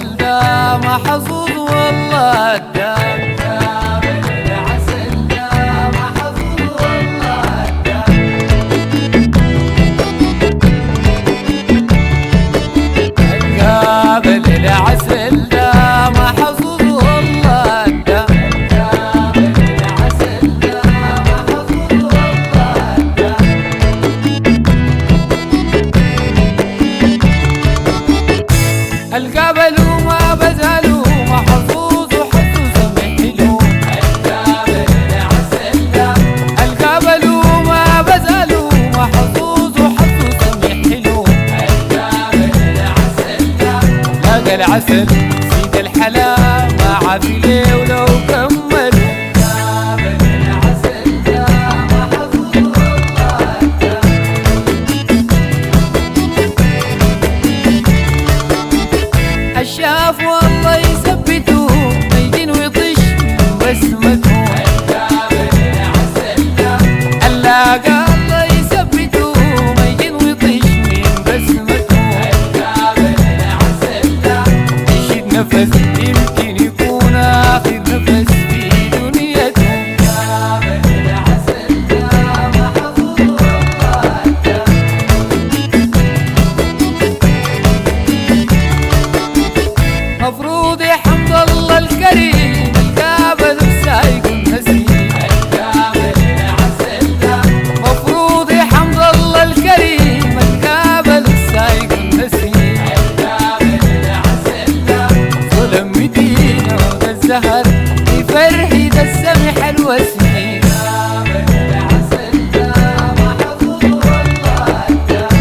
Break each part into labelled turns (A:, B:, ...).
A: العسل ده محظوظ والله الدام. قابل العسل ده محظوظ والله الدام. قابل العسل ده محظوظ والله الدام. قابل العسل ده محظوظ والله الدام. القابل وما بزالوا محظوظ وحظه سمح له. القابل العسل ده القابل وما بزالوا محظوظ وحظه سمح له. القابل العسل ده لاقى العسل سيد الحلا ما عاد ليه ولو كملوا. القابل العسل ده محظوظ والله الدام. الشاف والله يثبته ما يجين ويطش من بسمته. القابل العسل ده اللاقى الله يثبته ما يجين ويطش من بسمته. القابل العسل ده يشد نفس يمكن يكون آخر نفس في دنيته. القابل العسل ده محظوظ والله الدام. مفروض يا حمد الله الكريم القابل بسايق النسيم. القابل العسل ده مفروض يا حمد الله الكريم القابل بسايق النسيم. القابل العسل ده ظلم مدينة وده الزهر لفرحي ده السمح الوسيم. القابل العسل ده محظوظ والله الدام.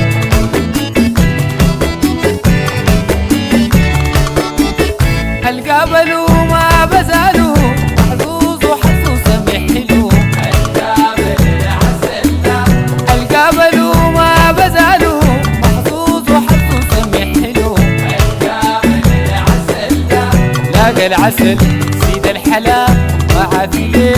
A: القابل وما بزالوا محظوظ وحظه سمح له. القابل العسل ده القابل وما بزالوا محظوظ وحظه سمح له. القابل العسل ده لاقى العسل سيد الحلا ما عاد ليه